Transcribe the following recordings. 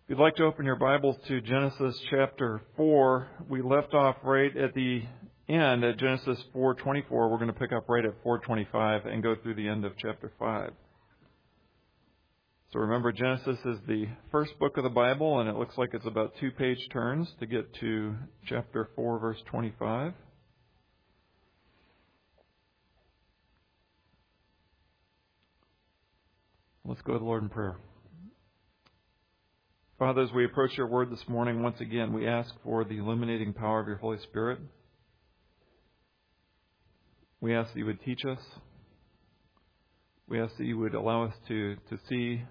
If you'd like to open your Bibles to Genesis chapter 4, we left off right at the end at Genesis 4:24. We're going to pick up right at 4:25 and go through the end of chapter 5. So remember, Genesis is the first book of the Bible, and it looks like it's about 2-page turns to get to chapter 4, verse 25. Let's go to the Lord in prayer. Father, as we approach your word this morning, once again, we ask for the illuminating power of your Holy Spirit. We ask that you would teach us. We ask that you would allow us to see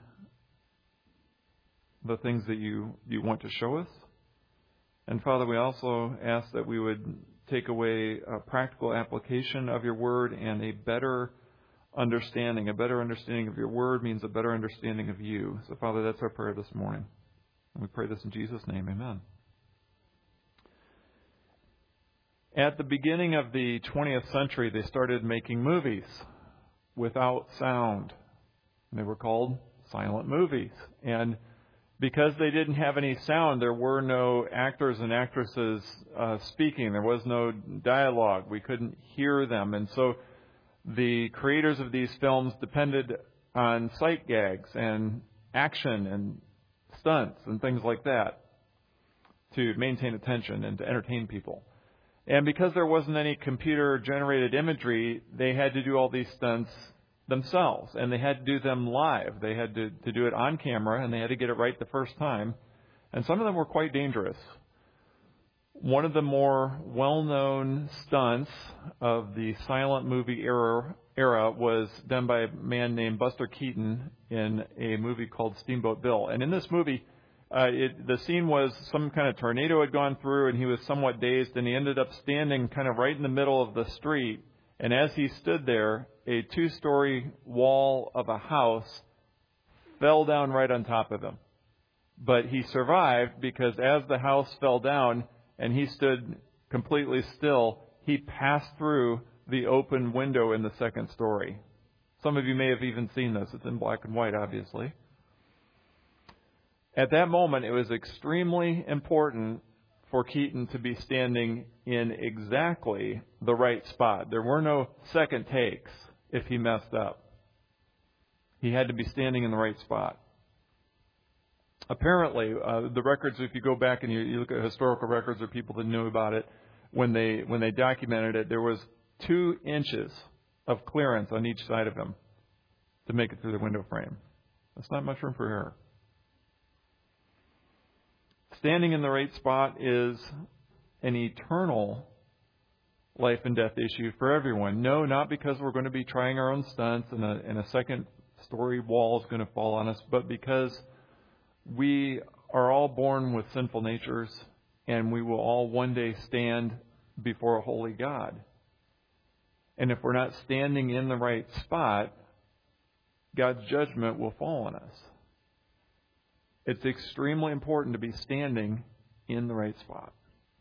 the things that you want to show us. And Father, we also ask that we would take away a practical application of your word and a better understanding. A better understanding of your word means a better understanding of you. So Father, that's our prayer this morning. And we pray this in Jesus' name. Amen. At the beginning of the 20th century, they started making movies without sound. They were called silent movies. And because they didn't have any sound, there were no actors and actresses speaking. There was no dialogue. We couldn't hear them. And so the creators of these films depended on sight gags and action and stunts and things like that to maintain attention and to entertain people. And because there wasn't any computer-generated imagery, they had to do all these stunts themselves, and they had to do them live. They had to do it on camera, and they had to get it right the first time. And some of them were quite dangerous. One of the more well-known stunts of the silent movie era was done by a man named Buster Keaton in a movie called Steamboat Bill. And in this movie, the scene was some kind of tornado had gone through, and he was somewhat dazed, and he ended up standing kind of right in the middle of the street. And as he stood there, a 2-story wall of a house fell down right on top of him. But he survived because as the house fell down and he stood completely still, he passed through the open window in the second story. Some of you may have even seen this. It's in black and white, obviously. At that moment, it was extremely important for Keaton to be standing in exactly the right spot. There were no second takes if he messed up. He had to be standing in the right spot. Apparently, the records, if you go back and you look at historical records or people that knew about it, when they documented it, there was 2 inches of clearance on each side of him to make it through the window frame. That's not much room for error. Standing in the right spot is an eternal life and death issue for everyone. No, not because we're going to be trying our own stunts and a second-story wall is going to fall on us, but because we are all born with sinful natures, and we will all one day stand before a holy God. And if we're not standing in the right spot, God's judgment will fall on us. It's extremely important to be standing in the right spot.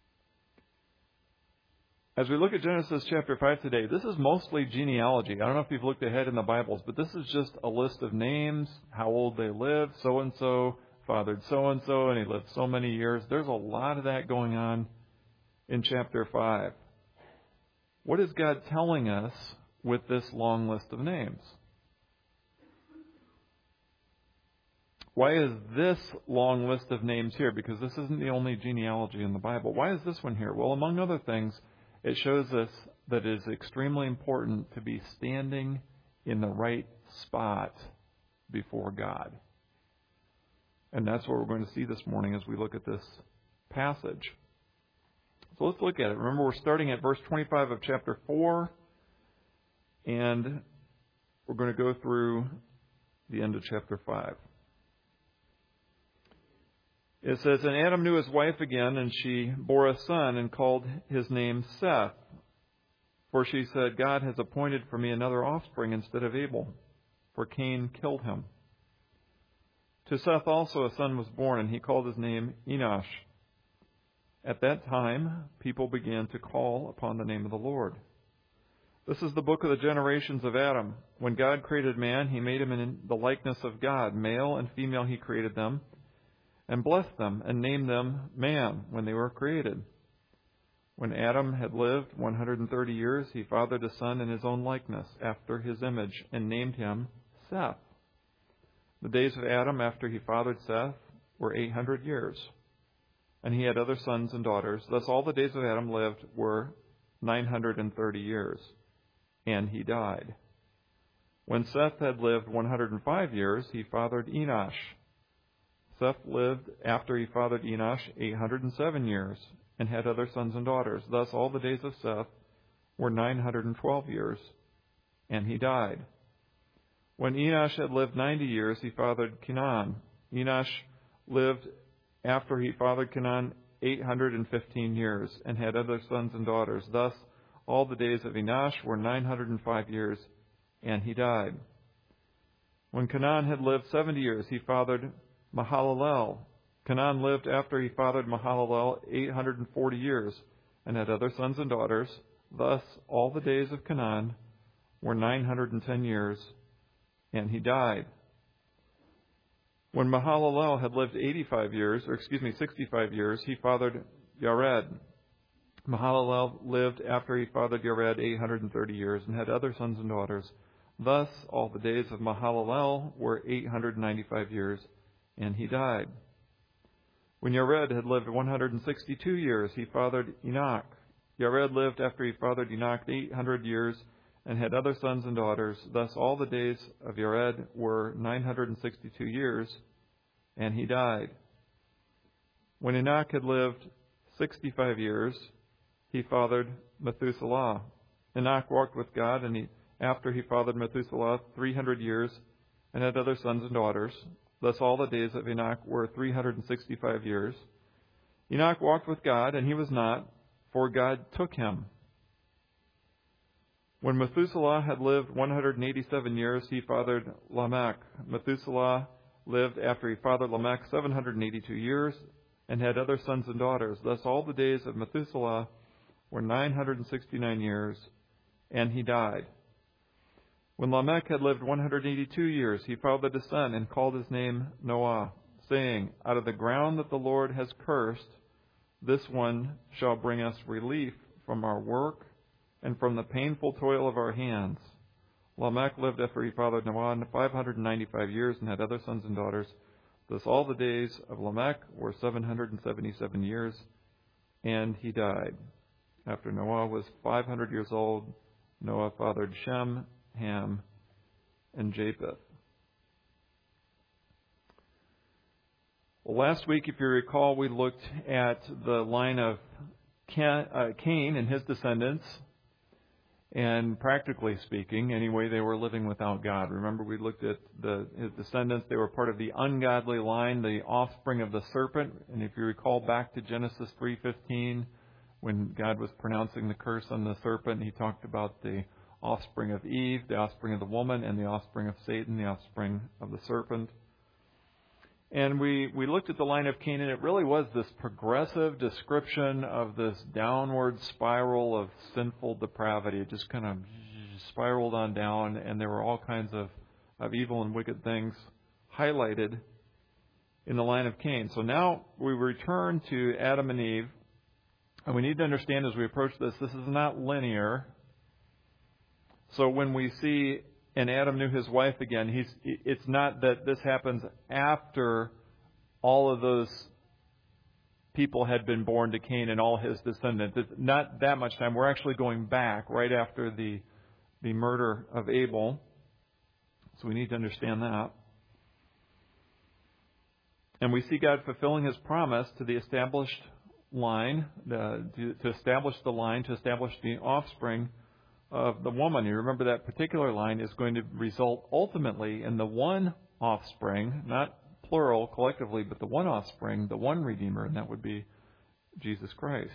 As we look at Genesis chapter 5 today, this is mostly genealogy. I don't know if you've looked ahead in the Bibles, but this is just a list of names, how old they lived, so-and-so fathered so-and-so, and he lived so many years. There's a lot of that going on in chapter 5. What is God telling us with this long list of names? Why is this long list of names here? Because this isn't the only genealogy in the Bible. Why is this one here? Well, among other things, it shows us that it is extremely important to be standing in the right spot before God. And that's what we're going to see this morning as we look at this passage. So let's look at it. Remember, we're starting at verse 25 of chapter 4, and we're going to go through the end of chapter 5. It says, "And Adam knew his wife again, and she bore a son and called his name Seth. For she said, God has appointed for me another offspring instead of Abel, for Cain killed him. To Seth also a son was born, and he called his name Enosh. At that time, people began to call upon the name of the Lord. This is the book of the generations of Adam. When God created man, he made him in the likeness of God. Male and female he created them. and blessed them and named them man when they were created. When Adam had lived 130 years, he fathered a son in his own likeness, after his image, and named him Seth. The days of Adam after he fathered Seth were 800 years, and he had other sons and daughters. Thus all the days of Adam lived were 930 years, and he died. When Seth had lived 105 years, he fathered Enosh. Seth lived after he fathered Enosh 807 years, and had other sons and daughters. Thus all the days of Seth were 912 years, and he died. When Enosh had lived 90 years, he fathered Kenan. Enosh lived after he fathered Kenan 815 years, and had other sons and daughters. Thus all the days of Enosh were 905 years, and he died. When Kenan had lived 70 years, he fathered Mahalalel. Kenan lived after he fathered Mahalalel 840 years, and had other sons and daughters. Thus all the days of Kenan were 910 years, and he died. When Mahalalel had lived 65 years, he fathered Yared. Mahalalel lived after he fathered Yared 830 years, and had other sons and daughters. Thus all the days of Mahalalel were 895 years, and he died. When Yared had lived 162 years, he fathered Enoch. Yared lived after he fathered Enoch 800 years, and had other sons and daughters. Thus all the days of Yared were 962 years, and he died. When Enoch had lived 65 years, he fathered Methuselah. Enoch walked with God, and after he fathered Methuselah 300 years, and had other sons and daughters. Thus all the days of Enoch were 365 years. Enoch walked with God, and he was not, for God took him. When Methuselah had lived 187 years, he fathered Lamech. Methuselah lived after he fathered Lamech 782 years, and had other sons and daughters. Thus all the days of Methuselah were 969 years, and he died. When Lamech had lived 182 years, he fathered a son, and called his name Noah, saying, Out of the ground that the Lord has cursed, this one shall bring us relief from our work and from the painful toil of our hands. Lamech lived after he fathered Noah 595 years, and had other sons and daughters. Thus all the days of Lamech were 777 years, and he died. After Noah was 500 years old, Noah fathered Shem, Ham, and Japheth. Well, last week, if you recall, we looked at the line of Cain and his descendants, and practically speaking, anyway, they were living without God. Remember, we looked at his descendants. They were part of the ungodly line, the offspring of the serpent. And if you recall back to Genesis 3:15, when God was pronouncing the curse on the serpent, he talked about the offspring of Eve, the offspring of the woman, and the offspring of Satan, the offspring of the serpent. And we looked at the line of Cain, and it really was this progressive description of this downward spiral of sinful depravity. It just kind of spiraled on down, and there were all kinds of evil and wicked things highlighted in the line of Cain. So now we return to Adam and Eve, and we need to understand as we approach this is not linear. So when we see, and Adam knew his wife again, it's not that this happens after all of those people had been born to Cain and all his descendants. It's not that much time. We're actually going back right after the murder of Abel. So we need to understand that. And we see God fulfilling his promise to the established line, to establish the line, to establish the offspring of the woman. You remember that particular line is going to result ultimately in the one offspring, not plural collectively, but the one offspring, the one Redeemer, and that would be Jesus Christ,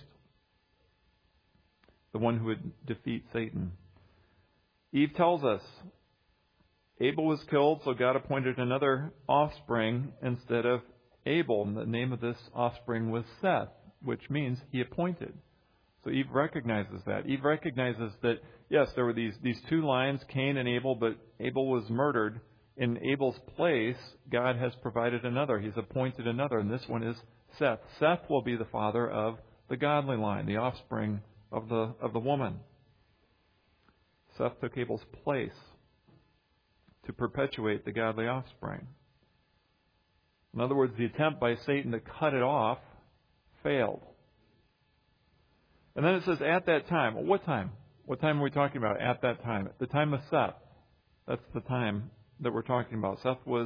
the one who would defeat Satan. Eve tells us Abel was killed, so God appointed another offspring instead of Abel. And the name of this offspring was Seth, which means he appointed. So Eve recognizes that. Eve recognizes that, yes, there were these two lines, Cain and Abel, but Abel was murdered in Abel's place, God has provided another. He's appointed another, and this one is Seth. Seth will be the father of the godly line, the offspring of the woman. Seth took Abel's place to perpetuate the godly offspring. In other words, the attempt by Satan to cut it off failed. And then it says, at that time. Well, what time? What time are we talking about at that time? At the time of Seth. That's the time that we're talking about. Seth was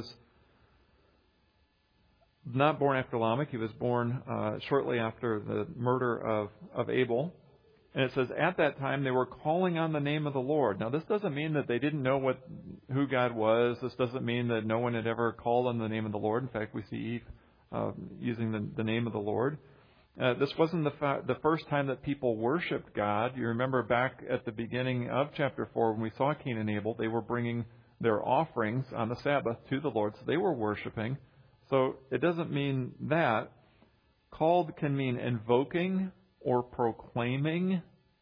not born after Lamech. He was born shortly after the murder of Abel. And it says, at that time they were calling on the name of the Lord. Now, this doesn't mean that they didn't know who God was. This doesn't mean that no one had ever called on the name of the Lord. In fact, we see Eve using the name of the Lord. This wasn't the first time that people worshipped God. You remember back at the beginning of chapter 4 when we saw Cain and Abel, they were bringing their offerings on the Sabbath to the Lord. So they were worshiping. So it doesn't mean that. Called can mean invoking or proclaiming.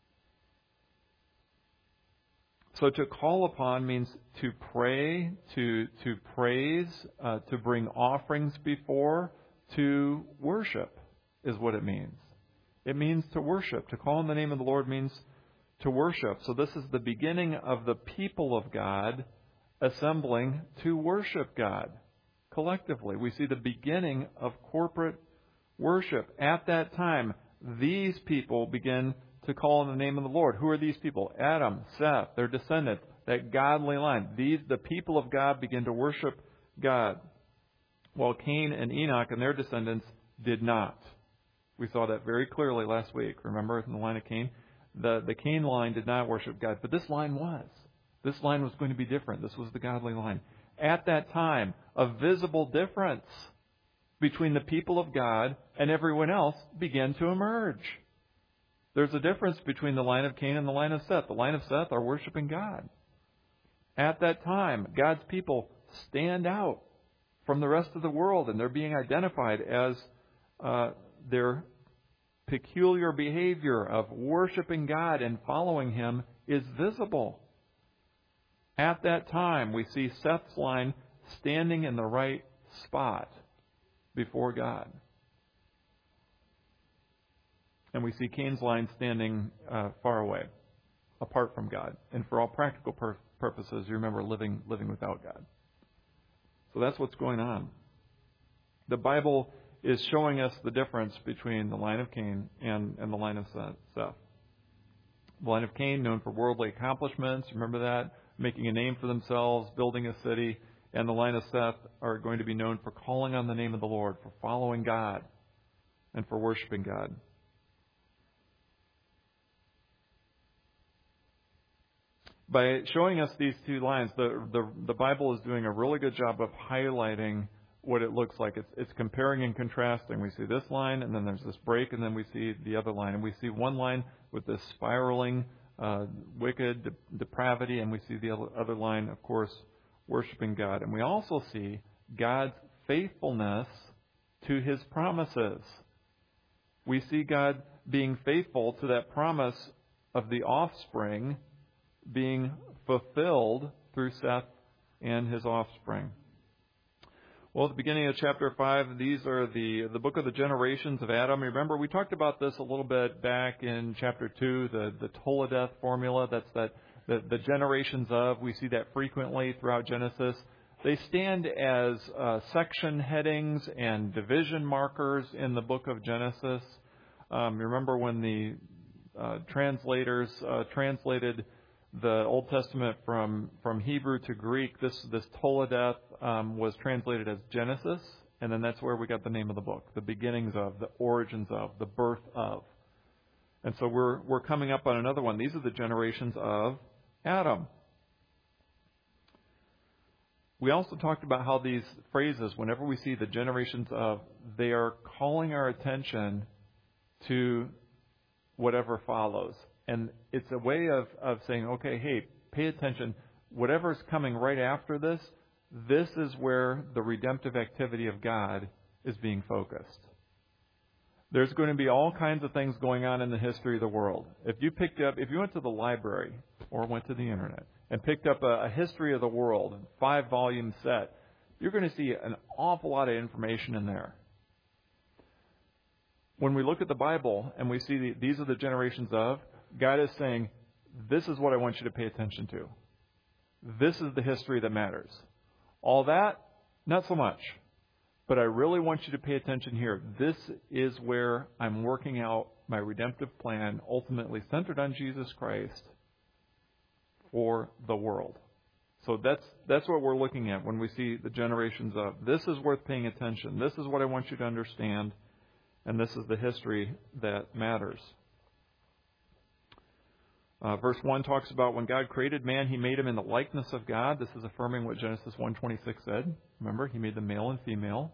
So to call upon means to pray, to praise, to bring offerings before, to worship is what it means. It means to worship. To call on the name of the Lord means to worship. So this is the beginning of the people of God assembling to worship God collectively. We see the beginning of corporate worship. At that time, these people begin to call on the name of the Lord. Who are these people? Adam, Seth, their descendants, that godly line. The people of God begin to worship God, while Cain and Enoch and their descendants did not. We saw that very clearly last week. Remember, in the line of Cain? The Cain line did not worship God, but this line was. This line was going to be different. This was the godly line. At that time, a visible difference between the people of God and everyone else began to emerge. There's a difference between the line of Cain and the line of Seth. The line of Seth are worshiping God. At that time, God's people stand out from the rest of the world, and they're being identified as their peculiar behavior of worshiping God and following Him is visible. At that time, we see Seth's line standing in the right spot before God. And we see Cain's line standing far away, apart from God. And for all practical purposes, you remember living without God. So that's what's going on. The Bible is showing us the difference between the line of Cain and the line of Seth. The line of Cain, known for worldly accomplishments, remember that? Making a name for themselves, building a city. And the line of Seth are going to be known for calling on the name of the Lord, for following God, and for worshiping God. By showing us these two lines, the Bible is doing a really good job of highlighting what it looks like. It's comparing and contrasting. We see this line, and then there's this break, and then we see the other line. And we see one line with this spiraling, wicked depravity, and we see the other line, of course, worshiping God. And we also see God's faithfulness to His promises. We see God being faithful to that promise of the offspring being fulfilled through Seth and his offspring. Well, at the beginning of chapter 5, these are the book of the generations of Adam. Remember, we talked about this a little bit back in chapter 2, the Toledeth formula. That's the generations of. We see that frequently throughout Genesis. They stand as section headings and division markers in the book of Genesis. Remember when the translators translated the Old Testament from Hebrew to Greek, this Toledeth was translated as Genesis, and then that's where we got the name of the book, the beginnings of, the origins of, the birth of. And so we're coming up on another one. These are the generations of Adam. We also talked about how these phrases, whenever we see the generations of, they are calling our attention to whatever follows. And it's a way of saying, okay, hey, pay attention. Whatever's coming right after this, this is where the redemptive activity of God is being focused. There's going to be all kinds of things going on in the history of the world. If you went to the library or went to the internet and picked up a history of the world, a 5-volume set, you're going to see an awful lot of information in there. When we look at the Bible and we see these are the generations of, God is saying, this is what I want you to pay attention to. This is the history that matters. All that, not so much. But I really want you to pay attention here. This is where I'm working out my redemptive plan, ultimately centered on Jesus Christ for the world. So that's what we're looking at when we see the generations of. This is worth paying attention. This is what I want you to understand. And this is the history that matters. Verse 1 talks about when God created man, He made him in the likeness of God. This is affirming what Genesis 1:26 said. Remember, He made them male and female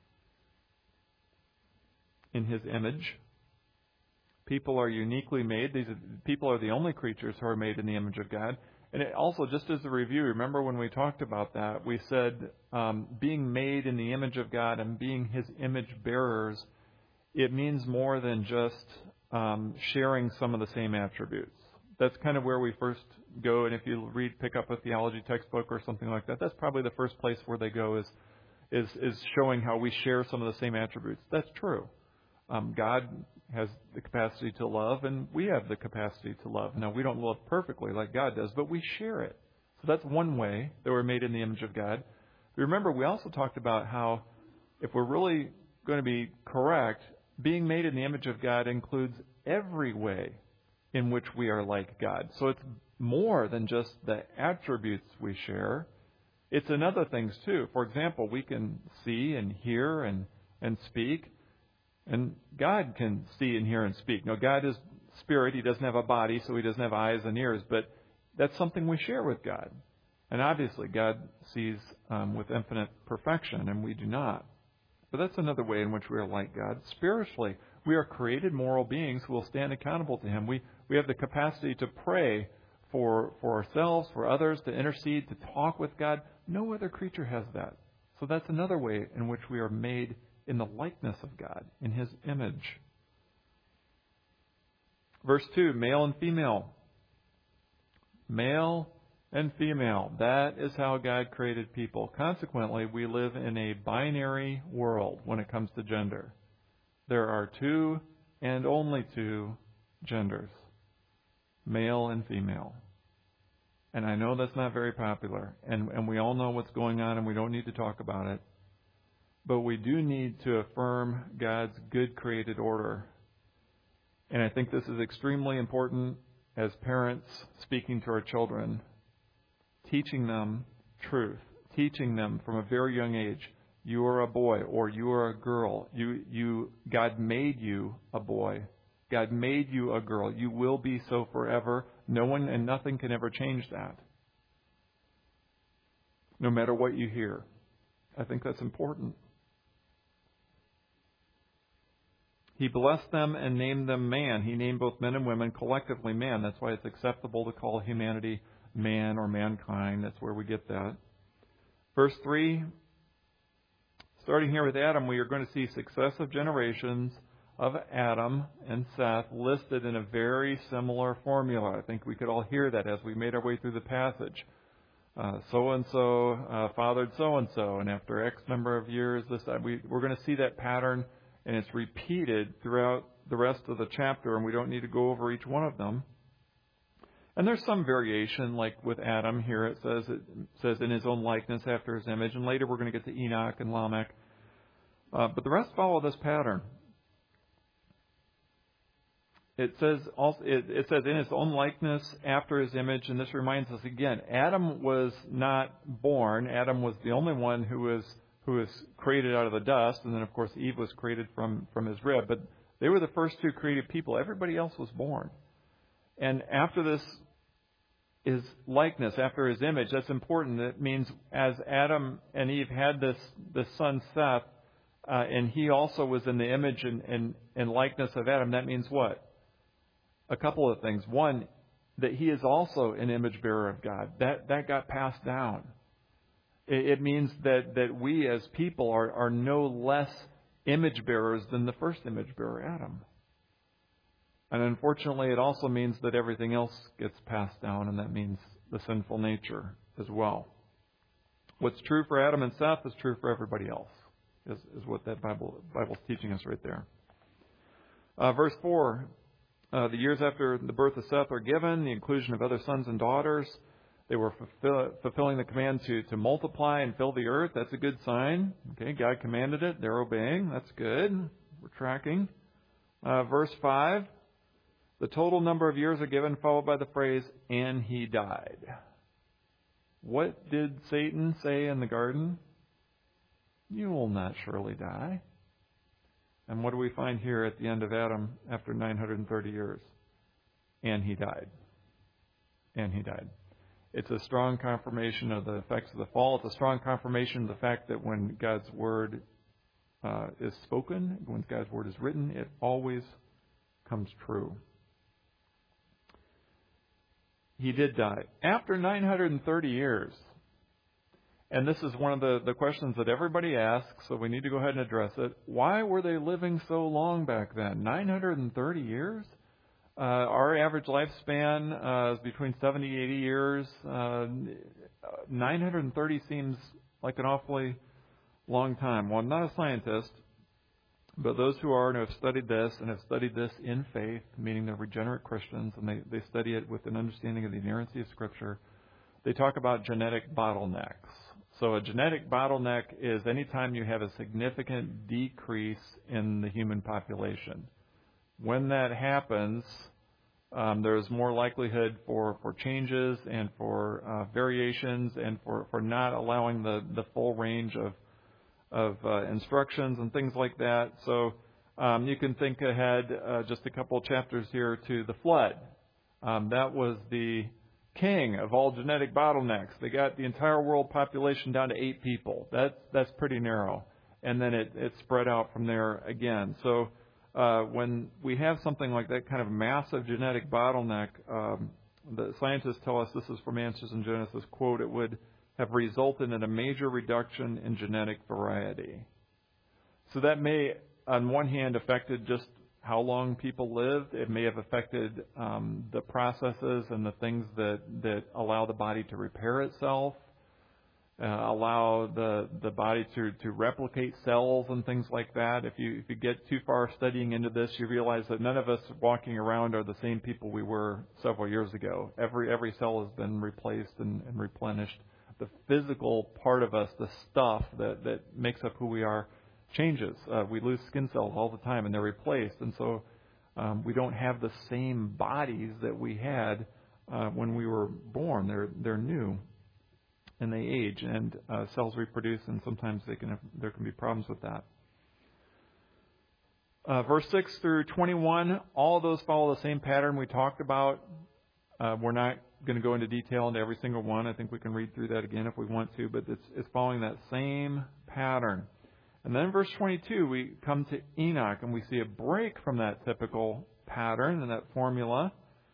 in His image. People are uniquely made. People are the only creatures who are made in the image of God. And it also, just as a review, remember when we talked about that, we said being made in the image of God and being His image bearers, it means more than just sharing some of the same attributes. That's kind of where we first go. And if you pick up a theology textbook or something like that, that's probably the first place where they go is showing how we share some of the same attributes. That's true. God has the capacity to love, and we have the capacity to love. Now, we don't love perfectly like God does, but we share it. So that's one way that we're made in the image of God. But remember, we also talked about how if we're really going to be correct, being made in the image of God includes every way in which we are like God. So it's more than just the attributes we share. It's in other things too. For example, we can see and hear and speak. And God can see and hear and speak. Now, God is spirit. He doesn't have a body, so He doesn't have eyes and ears. But that's something we share with God. And obviously, God sees with infinite perfection, and we do not. But that's another way in which we are like God. Spiritually, we are created moral beings who will stand accountable to Him. We have the capacity to pray for ourselves, for others, to intercede, to talk with God. No other creature has that. So that's another way in which we are made in the likeness of God, in His image. Verse 2, male and female. Male and female. That is how God created people. Consequently, we live in a binary world when it comes to gender. There are 2 and only 2 genders, male and female. And I know that's not very popular, and we all know what's going on, and we don't need to talk about it. But we do need to affirm God's good created order. And I think this is extremely important as parents speaking to our children, teaching them truth, teaching them from a very young age, you are a boy or you are a girl. God made you a boy. God made you a girl. You will be so forever. No one and nothing can ever change that. No matter what you hear. I think that's important. He blessed them and named them man. He named both men and women collectively man. That's why it's acceptable to call humanity man or mankind. That's where we get that. Verse 3, starting here with Adam, we are going to see successive generations of Adam and Seth listed in a very similar formula. I think we could all hear that as we made our way through the passage. So-and-so fathered so-and-so, and after X number of years, we're going to see that pattern. And it's repeated throughout the rest of the chapter, and we don't need to go over each one of them. And there's some variation, like with Adam here, it says in his own likeness after his image, and later we're going to get to Enoch and Lamech. But the rest follow this pattern. It says in his own likeness after his image, and this reminds us again, Adam was not born. Adam was the only one who was created out of the dust, and then of course Eve was created from his rib. But they were the first 2 created people. Everybody else was born. And after this, his likeness, after his image, that's important. It means as Adam and Eve had this son Seth, and he also was in the image and likeness of Adam, that means what? A couple of things. One, that he is also an image bearer of God. That got passed down. It means that we as people are no less image bearers than the first image bearer, Adam. And unfortunately, it also means that everything else gets passed down, and that means the sinful nature as well. What's true for Adam and Seth is true for everybody else, is what that Bible's teaching us right there. Verse 4, the years after the birth of Seth are given, the inclusion of other sons and daughters. They were fulfilling the command to multiply and fill the earth. That's a good sign. Okay, God commanded it. They're obeying. That's good. We're tracking. Verse 5, the total number of years are given, followed by the phrase, and he died. What did Satan say in the garden? You will not surely die. And what do we find here at the end of Adam after 930 years? And he died. And he died. It's a strong confirmation of the effects of the fall. It's a strong confirmation of the fact that when God's word is spoken, when God's word is written, it always comes true. He did die. After 930 years, and this is one of the questions that everybody asks, so we need to go ahead and address it. Why were they living so long back then? 930 years? Our average lifespan is between 70 and 80 years. 930 seems like an awfully long time. Well, I'm not a scientist, but those who are and have studied this in faith, meaning they're regenerate Christians, and they study it with an understanding of the inerrancy of Scripture, they talk about genetic bottlenecks. So a genetic bottleneck is any time you have a significant decrease in the human population. When that happens, there's more likelihood for changes and for variations and for not allowing the full range of instructions and things like that. So you can think ahead just a couple of chapters here to the flood. That was the king of all genetic bottlenecks. They got the entire world population down to 8 people. That's pretty narrow. And then it spread out from there again. So when we have something like that kind of massive genetic bottleneck, the scientists tell us, this is from Answers in Genesis, quote, it would have resulted in a major reduction in genetic variety. So that may, on one hand, affected just how long people lived. It may have affected the processes and the things that allow the body to repair itself, allow the body to replicate cells and things like that. If you get too far studying into this, you realize that none of us walking around are the same people we were several years ago. Every cell has been replaced and replenished. The physical part of us, the stuff that makes up who we are, changes. We lose skin cells all the time, and they're replaced. And so we don't have the same bodies that we had when we were born. They're new, and they age, and cells reproduce, and sometimes there can be problems with that. Verse 6 through 21, all of those follow the same pattern we talked about. We're not going to go into detail into every single one. I think we can read through that again if we want to, but it's following that same pattern. And then in verse 22, we come to Enoch, and we see a break from that typical pattern and that formula.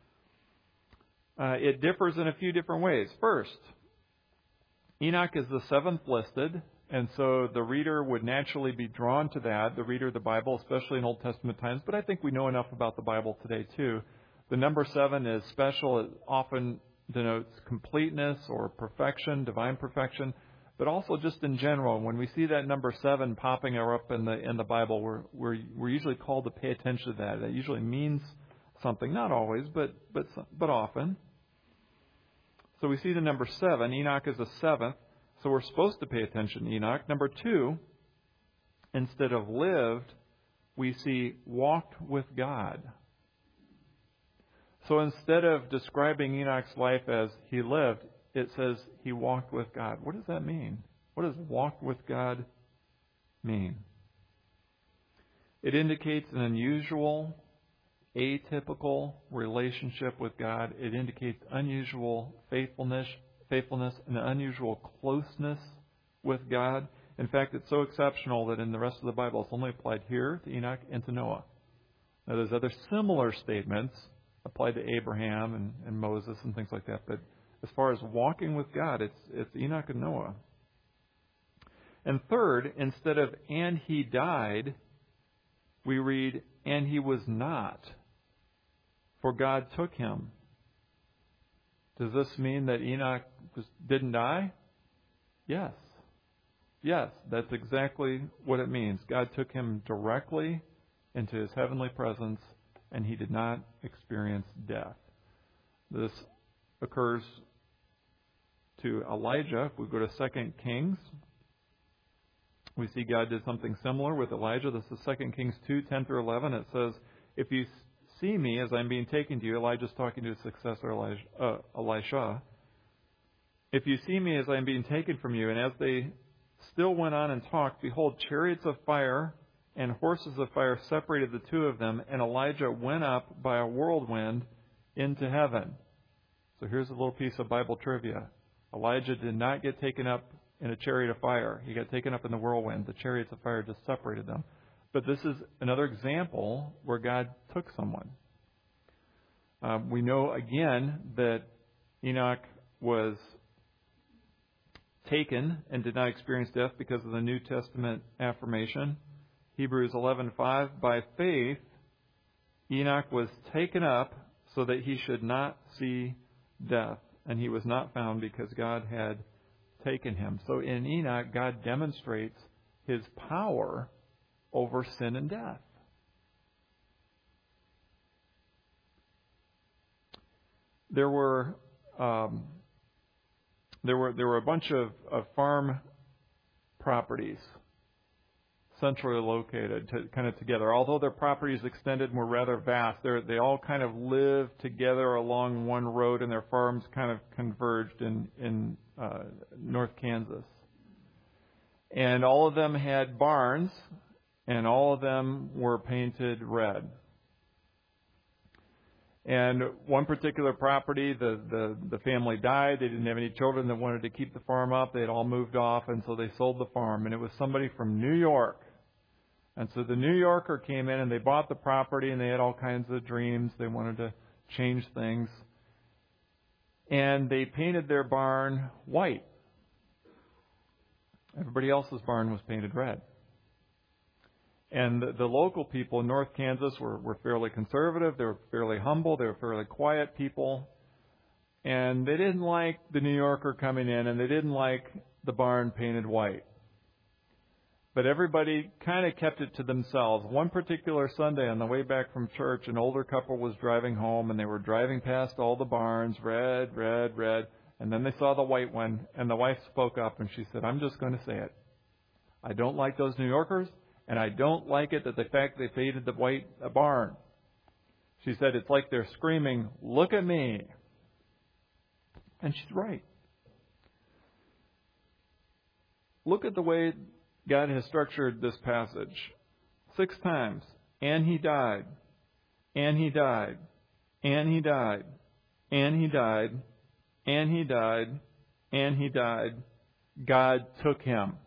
It differs in a few different ways. First, Enoch is the 7th listed, and so the reader would naturally be drawn to that, the reader of the Bible, especially in Old Testament times, but I think we know enough about the Bible today too. The number 7 is special. It often denotes completeness or perfection, divine perfection, but also just in general. When we see that number 7 popping up in the Bible, we're usually called to pay attention to that. That usually means something, not always, but often. So we see the number 7. Enoch is the 7th, so we're supposed to pay attention to Enoch. Number 2, instead of lived, we see walked with God. So instead of describing Enoch's life as he lived, it says he walked with God. What does that mean? What does walked with God mean? It indicates an unusual, atypical relationship with God. It indicates unusual faithfulness, and unusual closeness with God. In fact, it's so exceptional that in the rest of the Bible, it's only applied here to Enoch and to Noah. Now, there's other similar statements applied to Abraham and Moses and things like that, but as far as walking with God, it's Enoch and Noah. And third, instead of "and he died," we read "and he was not, for God took him." Does this mean that Enoch didn't die? Yes. Yes, that's exactly what it means. God took him directly into his heavenly presence, and he did not experience death. This occurs to Elijah. If we go to 2 Kings, we see God did something similar with Elijah. This is 2 Kings 2:10 through 11. It says, "If you see me as I'm being taken to you," Elijah's talking to his successor Elisha. "If you see me as I am being taken from you," and as they still went on and talked, behold, chariots of fire and horses of fire separated the two of them, and Elijah went up by a whirlwind into heaven. So here's a little piece of Bible trivia. Elijah did not get taken up in a chariot of fire. He got taken up in the whirlwind. The chariots of fire just separated them. But this is another example where God took someone. We know again that Enoch was taken and did not experience death because of the New Testament affirmation. Hebrews 11:5, "By faith Enoch was taken up so that he should not see death, and he was not found because God had taken him." So in Enoch, God demonstrates his power over sin and death. There were a bunch of farm properties centrally located kind of together. Although their properties extended and were rather vast, they all kind of lived together along one road, and their farms kind of converged in North Kansas. And all of them had barns, and all of them were painted red. And one particular property, the family died. They didn't have any children that wanted to keep the farm up. They had all moved off, and so they sold the farm. And it was somebody from New York. And so the New Yorker came in, and they bought the property, and they had all kinds of dreams. They wanted to change things. And they painted their barn white. Everybody else's barn was painted red. And the local people in North Kansas were fairly conservative. They were fairly humble. They were fairly quiet people. And they didn't like the New Yorker coming in, and they didn't like the barn painted white. But everybody kind of kept it to themselves. One particular Sunday on the way back from church, an older couple was driving home, and they were driving past all the barns, red, red, red. And then they saw the white one, and the wife spoke up, and she said, "I'm just going to say it. I don't like those New Yorkers. And I don't like it that the fact they painted the white barn." She said, "It's like they're screaming, 'Look at me.'" And she's right. Look at the way God has structured this passage. 6 times. And he died. And he died. And he died. And he died. And he died. And he died. God took him.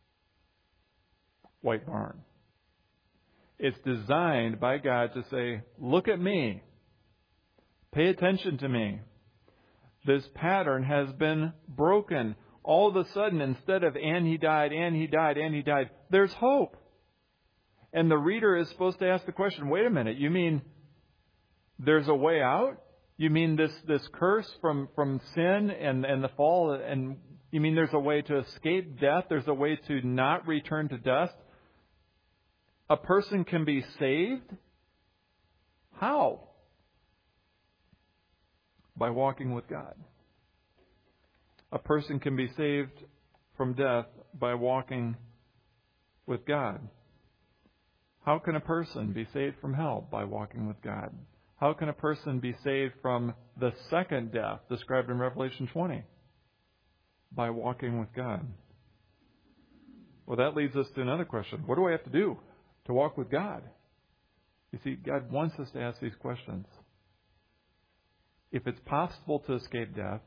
White barn. It's designed by God to say, "Look at me. Pay attention to me." This pattern has been broken. All of a sudden, instead of "and he died, and he died, and he died," there's hope. And the reader is supposed to ask the question, wait a minute, you mean there's a way out? You mean this curse from sin and the fall, and you mean there's a way to escape death? There's a way to not return to dust? A person can be saved? How? By walking with God. A person can be saved from death by walking with God. How can a person be saved from hell? By walking with God. How can a person be saved from the second death described in Revelation 20? By walking with God. Well, that leads us to another question. What do I have to do to walk with God? You see, God wants us to ask these questions. If it's possible to escape death,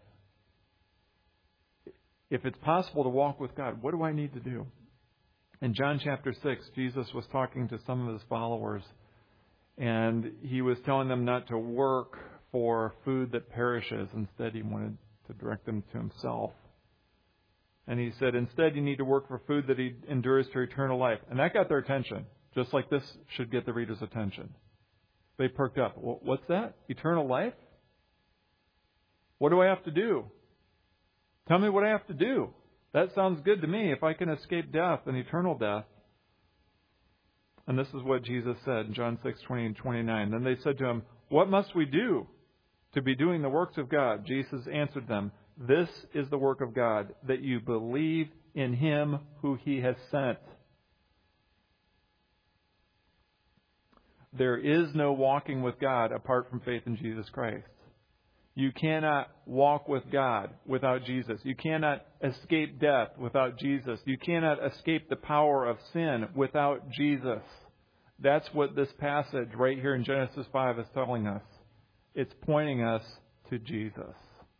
if it's possible to walk with God, what do I need to do? In John chapter 6, Jesus was talking to some of his followers, and he was telling them not to work for food that perishes. Instead, he wanted to direct them to himself. And he said, instead, you need to work for food that endures to eternal life. And that got their attention, just like this should get the reader's attention. They perked up. Well, what's that? Eternal life? What do I have to do? Tell me what I have to do. That sounds good to me if I can escape death and eternal death. And this is what Jesus said in John 6:20 and 29. Then they said to him, what must we do to be doing the works of God? Jesus answered them, this is the work of God, that you believe in Him who He has sent. There is no walking with God apart from faith in Jesus Christ. You cannot walk with God without Jesus. You cannot escape death without Jesus. You cannot escape the power of sin without Jesus. That's what this passage right here in Genesis 5 is telling us. It's pointing us to Jesus.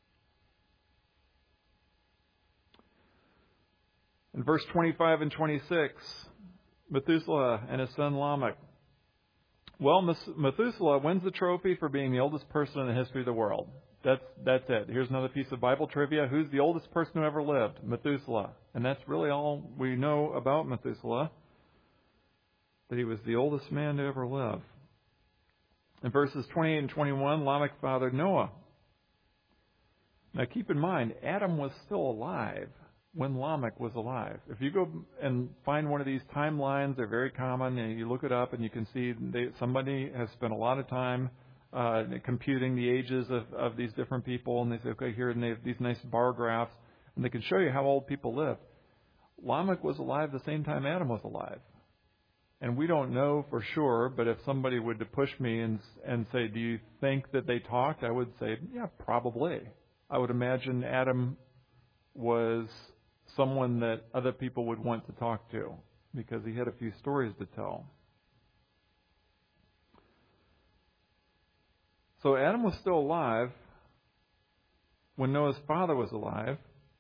In verse 25 and 26, Methuselah and his son Lamech. Well, Methuselah wins the trophy for being the oldest person in the history of the world. That's it. Here's another piece of Bible trivia. Who's the oldest person who ever lived? Methuselah. And that's really all we know about Methuselah, that he was the oldest man to ever live. In verses 28 and 21, Lamech fathered Noah. Now keep in mind, Adam was still alive when Lamech was alive. If you go and find one of these timelines, they're very common, and you look it up and you can see somebody has spent a lot of time computing the ages of these different people, and they say, okay, here, and they have these nice bar graphs, and they can show you how old people lived. Lamech was alive the same time Adam was alive. And we don't know for sure, but if somebody would to push me and say, do you think that they talked? I would say, yeah, probably. I would imagine Adam was someone that other people would want to talk to because he had a few stories to tell. So Adam was still alive when Noah's father was alive.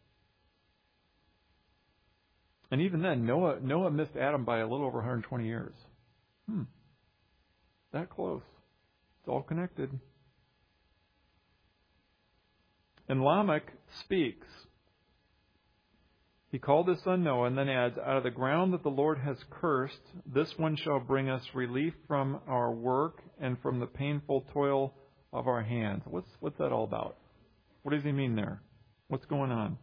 And even then, Noah missed Adam by a little over 120 years. That close. It's all connected. And Lamech speaks. He called his son Noah and then adds, out of the ground that the Lord has cursed, this one shall bring us relief from our work and from the painful toil of our hands. What's that all about? What does he mean there? What's going on?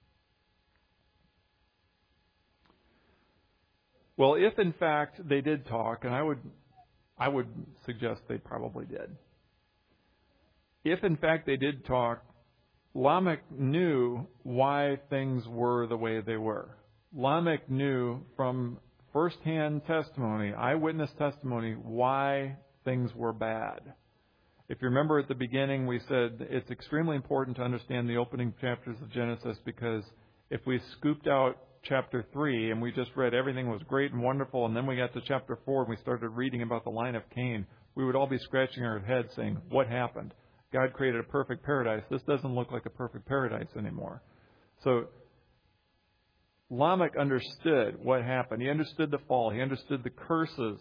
Well, if in fact they did talk, and I would suggest they probably did. If in fact they did talk, Lamech knew why things were the way they were. Lamech knew from firsthand testimony, eyewitness testimony, why things were bad. If you remember at the beginning, we said it's extremely important to understand the opening chapters of Genesis, because if we scooped out chapter 3 and we just read everything was great and wonderful, and then we got to chapter 4 and we started reading about the line of Cain, we would all be scratching our heads saying, what happened? God created a perfect paradise. This doesn't look like a perfect paradise anymore. So Lamech understood what happened. He understood the fall. He understood the curses.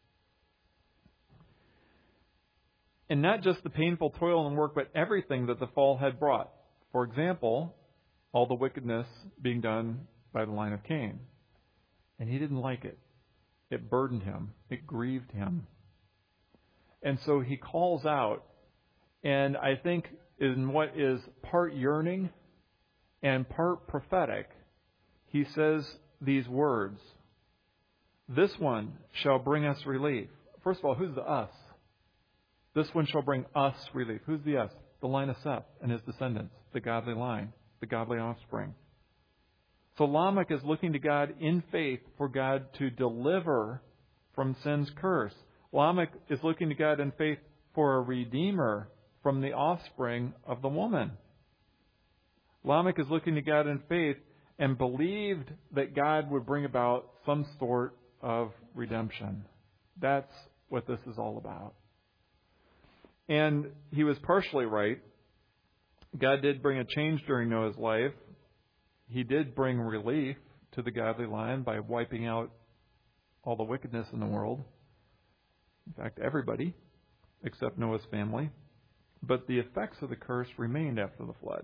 And not just the painful toil and work, but everything that the fall had brought. For example, all the wickedness being done by the line of Cain. And he didn't like it. It burdened him. It grieved him. And so he calls out, and I think in what is part yearning and part prophetic, he says these words, this one shall bring us relief. First of all, who's the us? This one shall bring us relief. Who's the us? The line of Seth and his descendants, the godly line, the godly offspring. So Lamech is looking to God in faith for God to deliver from sin's curse. Lamech is looking to God in faith for a redeemer from the offspring of the woman. Lamech is looking to God in faith and believed that God would bring about some sort of redemption. That's what this is all about. And he was partially right. God did bring a change during Noah's life. He did bring relief to the godly line by wiping out all the wickedness in the world. In fact, everybody except Noah's family. But the effects of the curse remained after the flood.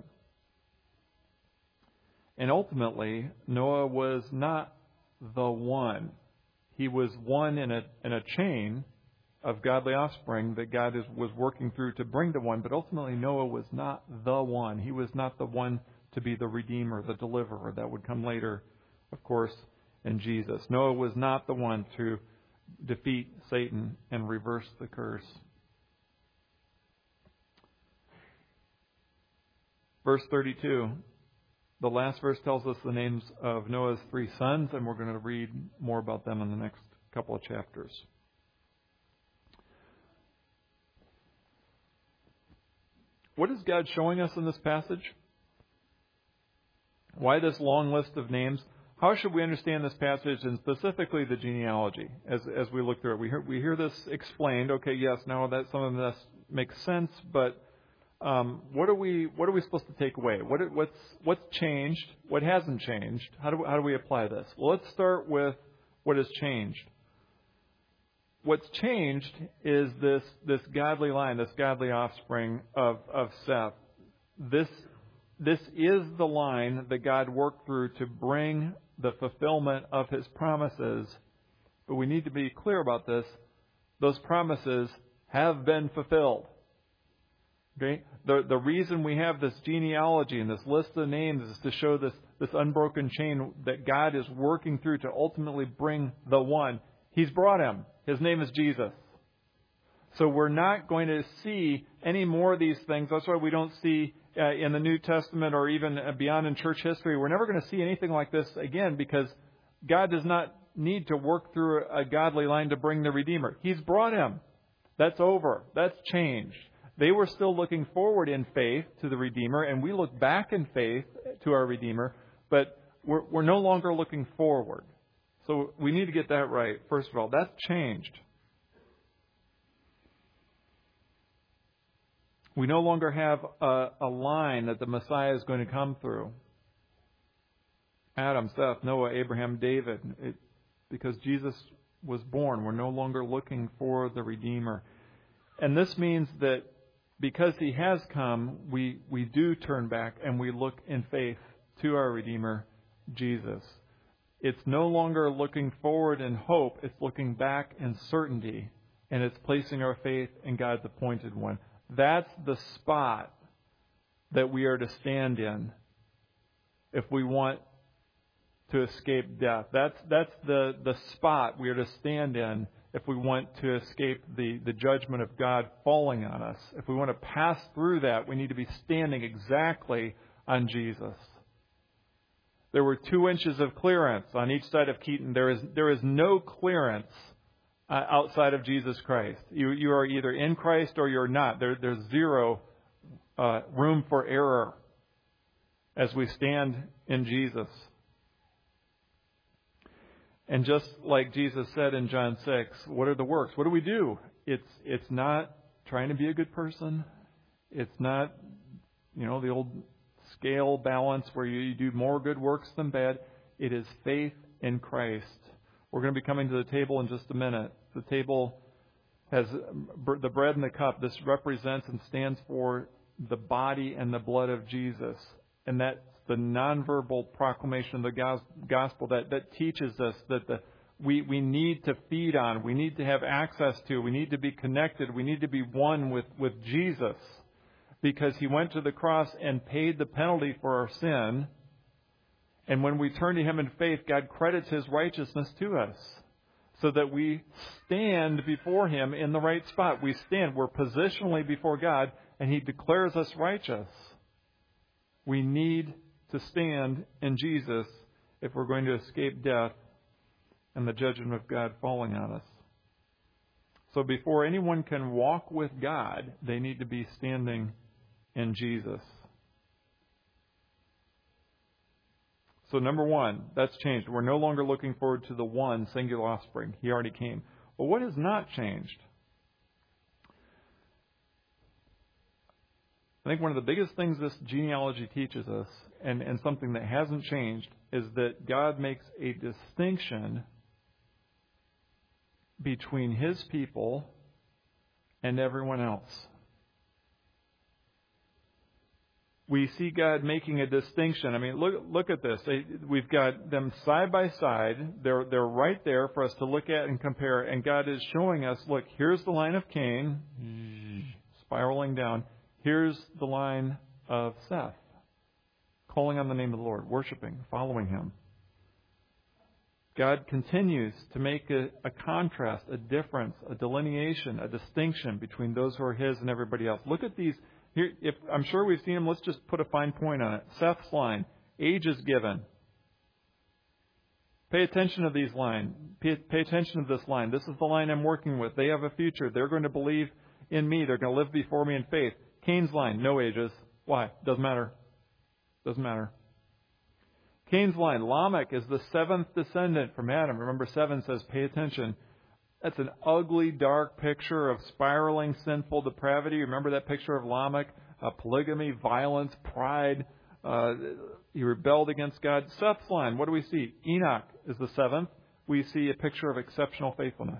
And ultimately, Noah was not the one. He was one in a chain, of godly offspring that God was working through to bring to one, but ultimately Noah was not the one. He was not the one to be the Redeemer, the deliverer. That would come later, of course, in Jesus. Noah was not the one to defeat Satan and reverse the curse. Verse 32, the last verse tells us the names of Noah's 3 sons, and we're going to read more about them in the next couple of chapters. What is God showing us in this passage? Why this long list of names? How should we understand this passage, and specifically the genealogy as we look through it? We hear this explained. Okay, yes, now that some of this makes sense, but what are we supposed to take away? What's changed? What hasn't changed? How do we apply this? Well, let's start with what has changed. What's changed is this godly line, this godly offspring of Seth. This is the line that God worked through to bring the fulfillment of His promises. But we need to be clear about this. Those promises have been fulfilled. Okay? The reason we have this genealogy and this list of names is to show this unbroken chain that God is working through to ultimately bring the one. He's brought him. His name is Jesus. So we're not going to see any more of these things. That's why we don't see in the New Testament or even beyond in church history. We're never going to see anything like this again, because God does not need to work through a godly line to bring the Redeemer. He's brought him. That's over. That's changed. They were still looking forward in faith to the Redeemer, and we look back in faith to our Redeemer, but we're no longer looking forward. So we need to get that right, first of all. That's changed. We no longer have a line that the Messiah is going to come through. Adam, Seth, Noah, Abraham, David. Because Jesus was born, we're no longer looking for the Redeemer. And this means that because He has come, we do turn back and we look in faith to our Redeemer, Jesus. It's no longer looking forward in hope. It's looking back in certainty. And it's placing our faith in God's appointed one. That's the spot that we are to stand in if we want to escape death. That's the spot we are to stand in if we want to escape the judgment of God falling on us. If we want to pass through that, we need to be standing exactly on Jesus. There were 2 inches of clearance on each side of Keaton. There is no clearance outside of Jesus Christ. You are either in Christ or you're not. There's zero room for error as we stand in Jesus. And just like Jesus said in John 6, what are the works? What do we do? It's not trying to be a good person. It's not, the old scale balance where you do more good works than bad. It is faith in Christ. We're going to be coming to the table in just a minute. The table has the bread and the cup. This represents and stands for the body and the blood of Jesus. And that's the nonverbal proclamation of the gospel that teaches us that we need to feed on, we need to have access to, we need to be connected, we need to be one with Jesus. Because He went to the cross and paid the penalty for our sin. And when we turn to Him in faith, God credits His righteousness to us so that we stand before Him in the right spot. We're positionally before God, and He declares us righteous. We need to stand in Jesus if we're going to escape death and the judgment of God falling on us. So before anyone can walk with God, they need to be standing in Jesus. So number 1, that's changed. We're no longer looking forward to the one singular offspring. He already came. But what has not changed? I think one of the biggest things this genealogy teaches us, and something that hasn't changed, is that God makes a distinction between His people and everyone else. we see God making a distinction. I mean, look at this. We've got them side by side. They're right there for us to look at and compare. And God is showing us, look, here's the line of Cain, spiraling down. Here's the line of Seth, calling on the name of the Lord, worshiping, following Him. God continues to make a contrast, a difference, a delineation, a distinction between those who are His and everybody else. Look at these. Here, I'm sure we've seen them. Let's just put a fine point on it. Seth's line, age is given. Pay attention to these lines. Pay attention to this line. This is the line I'm working with. They have a future. They're going to believe in me. They're going to live before me in faith. Cain's line, no ages. Why? Doesn't matter. Doesn't matter. Cain's line, Lamech is the seventh descendant from Adam. Remember, 7 says, pay attention. That's an ugly, dark picture of spiraling, sinful depravity. Remember that picture of Lamech? Polygamy, violence, pride. He rebelled against God. Seth's line, what do we see? Enoch is the 7th. We see a picture of exceptional faithfulness.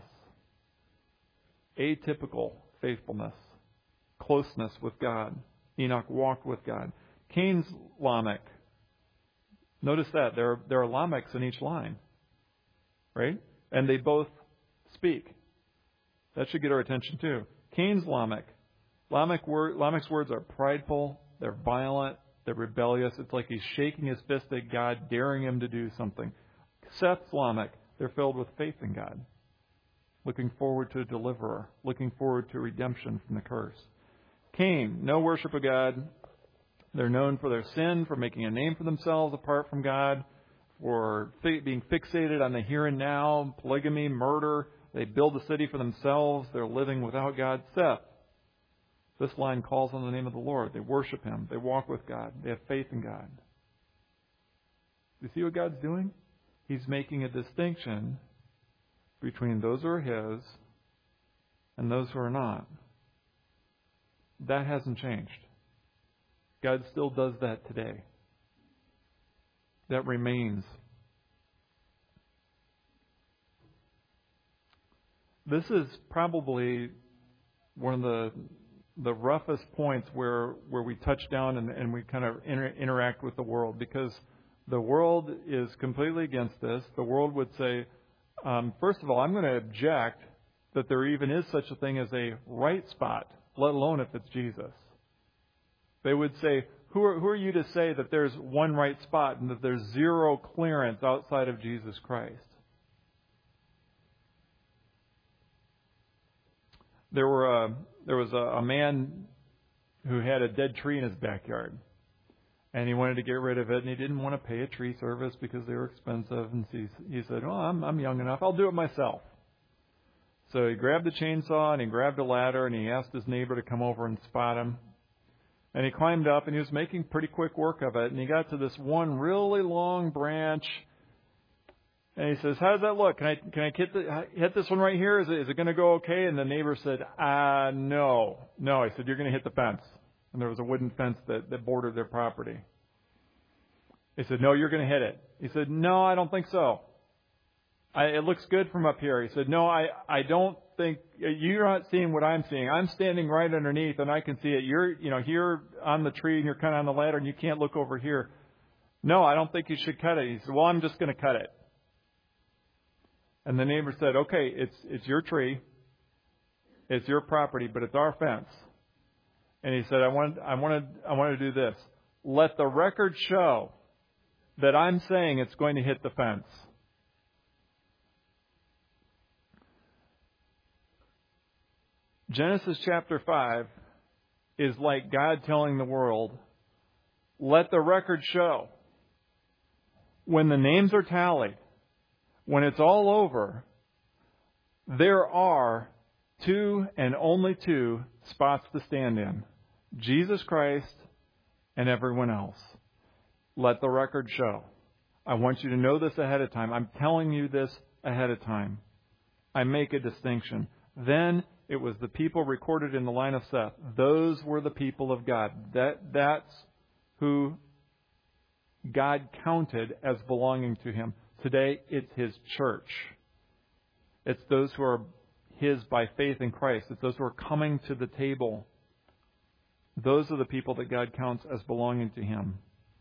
Atypical faithfulness. Closeness with God. Enoch walked with God. Cain's Lamech. Notice that. There are Lamechs in each line. Right? And they both speak. That should get our attention too. Cain's Lamech. Lamech's words are prideful, they're violent, they're rebellious. It's like he's shaking his fist at God, daring him to do something. Seth's Lamech, they're filled with faith in God. Looking forward to a deliverer. Looking forward to redemption from the curse. Cain, no worship of God. They're known for their sin, for making a name for themselves apart from God, for being fixated on the here and now, polygamy, murder. They build a city for themselves. They're living without God. Seth. This line calls on the name of the Lord. They worship Him. They walk with God. They have faith in God. You see what God's doing? He's making a distinction between those who are His and those who are not. That hasn't changed. God still does that today. That remains. This is probably one of the roughest points where we touch down and we kind of interact with the world, because the world is completely against this. The world would say, first of all, I'm going to object that there even is such a thing as a right spot, let alone if it's Jesus. They would say, who are you to say that there's one right spot and that there's zero clearance outside of Jesus Christ? There was a man who had a dead tree in his backyard, and he wanted to get rid of it, and he didn't want to pay a tree service because they were expensive. And he said, "Well, I'm young enough. I'll do it myself." So he grabbed the chainsaw and he grabbed a ladder and he asked his neighbor to come over and spot him. And he climbed up and he was making pretty quick work of it. And he got to this one really long branch. And he says, "How does that look? Can I hit this one right here? Is it going to go okay?" And the neighbor said, "No." He said, "You're going to hit the fence." And there was a wooden fence that bordered their property. He said, "No, you're going to hit it." He said, "No, I don't think so. It looks good from up here." He said, "No, I don't think you're not seeing what I'm seeing. I'm standing right underneath and I can see it. You're here on the tree and you're kind of on the ladder and you can't look over here. No, I don't think you should cut it." He said, "Well, I'm just going to cut it." And the neighbor said, "Okay, it's your tree, it's your property, but it's our fence." And he said, I want to do this. Let the record show that I'm saying it's going to hit the fence. Genesis chapter 5 is like God telling the world, let the record show. When the names are tallied, when it's all over, there are 2 and only 2 spots to stand in. Jesus Christ and everyone else. Let the record show. I want you to know this ahead of time. I'm telling you this ahead of time. I make a distinction. Then it was the people recorded in the line of Seth. Those were the people of God. That's who God counted as belonging to Him. Today, it's His church. It's those who are His by faith in Christ. It's those who are coming to the table. Those are the people that God counts as belonging to Him.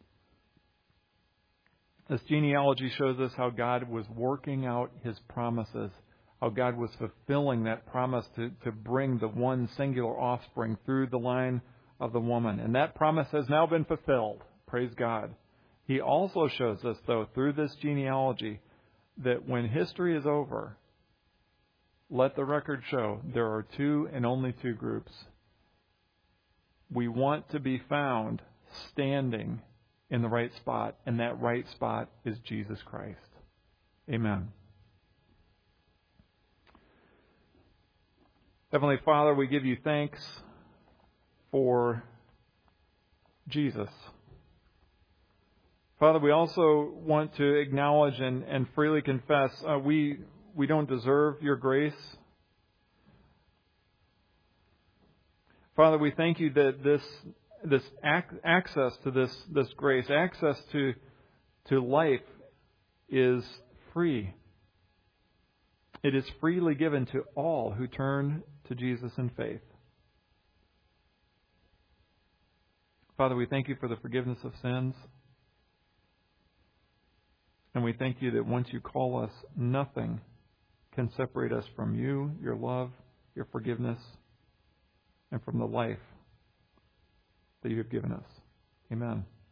This genealogy shows us how God was working out His promises, how God was fulfilling that promise to bring the one singular offspring through the line of the woman. And that promise has now been fulfilled. Praise God. He also shows us, though, through this genealogy, that when history is over, let the record show there are two and only two groups. We want to be found standing in the right spot, and that right spot is Jesus Christ. Amen. Heavenly Father, we give you thanks for Jesus. Father, we also want to acknowledge and freely confess we don't deserve your grace. Father, we thank you that this access to this grace, access to life, is free. It is freely given to all who turn to Jesus in faith. Father, we thank you for the forgiveness of sins. And we thank you that once you call us, nothing can separate us from you, your love, your forgiveness, and from the life that you have given us. Amen.